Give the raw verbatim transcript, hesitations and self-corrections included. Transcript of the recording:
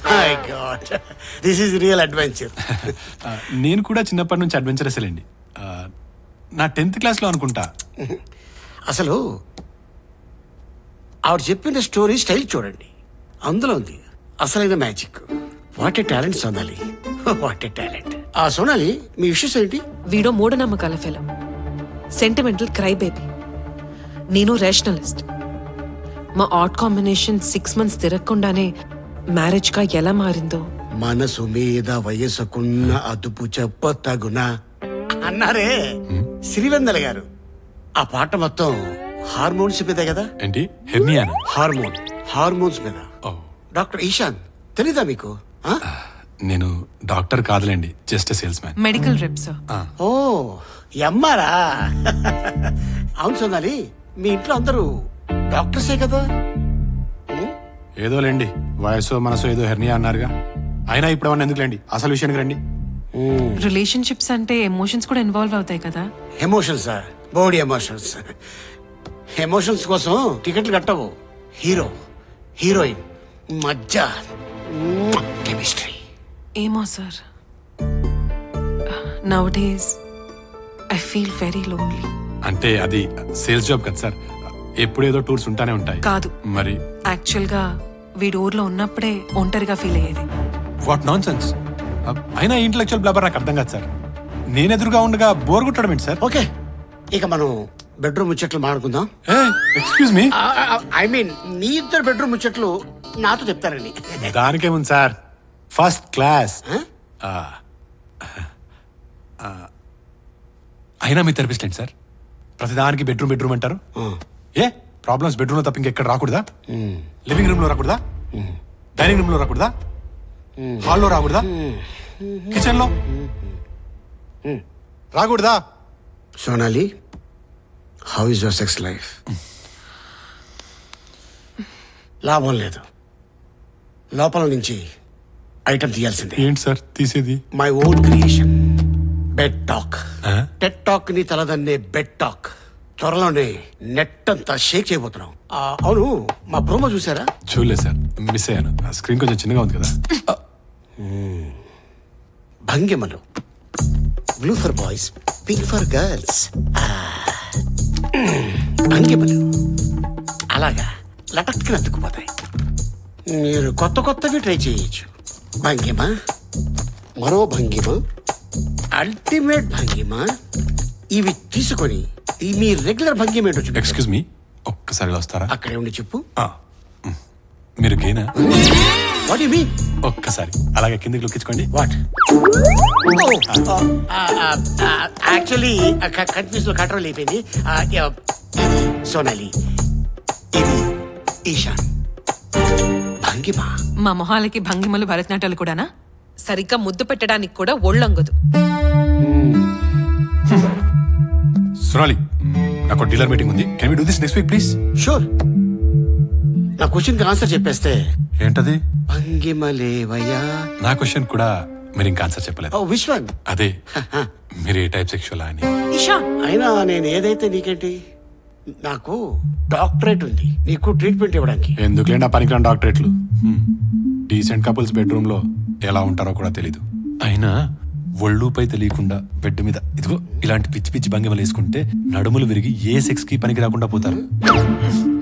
My god, this is real adventure. నేను కూడా చిన్నప్పటి నుంచి అడ్వెంచరస్ లేండి. నా టెన్త్ క్లాస్లో అనుకుంటా. అసలు ఆవిడ చెప్పిన స్టోరీ స్టైల్ చూడండి, అందులో ఉంది అసలైన magic. What a talent Sonali, what a talent. ఆ సోనాలి, మీ ఇష్యూస్ ఏంటి? వీడో మూఢనమ్మకాల ఫిలం, సెంటిమెంటల్ క్రై బేబీ. నేను రేషనలిస్ట్. మా ఆట్ కాంబినేషన్ సిక్స్ మంత్స్ తిరగకుండానే మ్యారేజ్ గా ఎలా మారిందో. మనసు మీద వయసుకున్న అదుపు చెప్ప తగున అన్నారే సిరివెన్నెల గారు. ఆ పాట మొత్తం హార్మోన్స్ మీద కదా? ఏంటి హెర్నియానా? హార్మోన్ హార్మోన్స్ మీద. ఓ, డాక్టర్ ఈశాన్ తెలీదా మీకు? ఆ? నేను డాక్టర్ కాదులేండి, just salesman. Medical rep sir. ఓ ఎమ్మారా? అవును సోనాలి, మీ ఇంట్లో అందరూ డాక్టర్సే కదా? ఏదో లేండి, వయసు మనసు ఏదో హెర్నియా అన్నారుగా. అయినా ఇప్పుడు ఏమన్నా ఎందుకులేండి, అసలు విషయానికి రండి. రిలేషన్షిప్స్ అంటే ఎమోషన్స్ కూడా ఇన్వాల్వ్ అవుతాయి కదా? Emotions, body emotions. ఎమోషన్స్ కోసం టికెట్లు కట్టవు. హీరో హీరోయిన్ మధ్య కెమిస్ట్రీ. ఏమో sir, now days I feel very lonely. అంటే అది సేల్స్ జాబ్ కదా సార్, ఎప్పుడు ఏదో టూర్స్ ఉంటానే ఉంటాయి. కాదు మరి యాక్చువల్ గా వీడి ఊర్లో ఉన్నప్పుడే ఒంటరిగా ఫీల్ అయ్యేది. What nonsense. అయినా ఇంటలెక్చువల్ బ్లబర్ నాకు అర్థం కాదు సార్. నేను ఎదురుగా ఉండగా బోర్ కొట్టడం ఏంటి సార్? ఓకే, ఇక మనం బెడ్రూమ్ ముచ్చట్లు మాట్లాడుకుందాం. Excuse me. ఐ మీన్ మీ ఇద్దరు బెడ్రూమ్ ముచ్చట్లు నాతో చెప్తారండి. దానికేముంది సార్, ఫస్ట్ క్లాస్. అయినా మీ థెరపిస్ట్ ఏంటి సార్, ప్రతిదానికి బెడ్రూమ్ బెడ్రూమ్ అంటారు? ఏ ప్రాబ్లమ్స్ బెడ్రూమ్ లో తప్ప ఇంకెక్కడ రాకూడదా? లివింగ్ రూమ్ లో రాకూడదా? డైనింగ్ రూమ్ లో రాకూడదా? హాల్లో రాకూడదా? కిచెన్ లో రాకూడదా? Sonali, how is your sex life? లాభం లేదు, లోపల నుంచి ఐటమ్ తీయాల్సిందే. ఏంటి సార్ తీసేది? My own creation, bed talk. Ted talk ని తలదన్నే బెడ్ టాక్. త్వరలోనే నెట్ అంతా షేక్ చేయబోతున్నాం. ఆ, అవును, మా ప్రోమో చూసారా? చూడలేదు సార్, మిస్ అయ్యాను. స్క్రీన్ కొంచెం చిన్నగా ఉంది కదా. భంగిమలు, blue for boys, pink for girls. భంగిమలు అలాగా లటక్కి అతుక్కుపోతాయి. మీరు కొత్త కొత్తవి ట్రై చేయొచ్చు. భంగిమ, మరో భంగిమ, అల్టిమేట్ భంగిమ. ఇవి తీసుకొని ఈ మీ రెగ్యులర్ భంగిమ ఏంటో చెప్పు. ఎక్స్క్యూజ్ మీ, ఒక్కసారి ఇలా వస్తారా? అక్కడే ఉండి చెప్పు. ఆ, మ్. మీరు గేనా? What you mean? ఒక్కసారి అలాగే కిందకి లొక్కించుకోండి. వాట్? యాక్చువల్లీ కన్ఫ్యూజ్ లో కంట్రోల్ అయిపోయింది. సోనాలి, ఇది ఈశాన్ భంగిమ. మా మొహాలకి భంగిమలు భరతనాట్యాలు కూడానా? సరిగ్గా ముద్దు పెట్టడానికి కూడా ఒళ్ళొంగదు. సోనాలి, నాకు డీలర్ మీటింగ్ ఉంది. Can we do this next week please? Sure. నా క్వశ్చన్ కి ఆన్సర్ చెప్పేస్తే. ఏంటది? భంగిమలేవయ్యా. నా క్వశ్చన్ కూడా మీరు ఇంకా ఆన్సర్ చెప్పలేదు. ఓ విశ్వన్, అదే మీరు ఏ టైప్ సెక్షువల్ అని. ఇషాన్, అయినా నేను ఏదైతే నీకేంటి, నాకు డాక్టరేట్ ఉంది, నీకు ట్రీట్మెంట్ ఇవ్వడానికి. ఎందుకులేండి ఆ పనికిరాని డాక్టరేట్లు. డీసెంట్ కపుల్స్ బెడ్రూమ్ లో ఎలా ఉంటారో కూడా తెలీదు. అయినా ఒళ్ళుపై తెలియకుండా బెడ్ మీద ఇదిగో ఇలాంటి పిచ్చి పిచ్చి భంగిమలు వేసుకుంటే నడుములు విరిగి ఏ సెక్స్ కి పనికి రాకుండా పోతారు.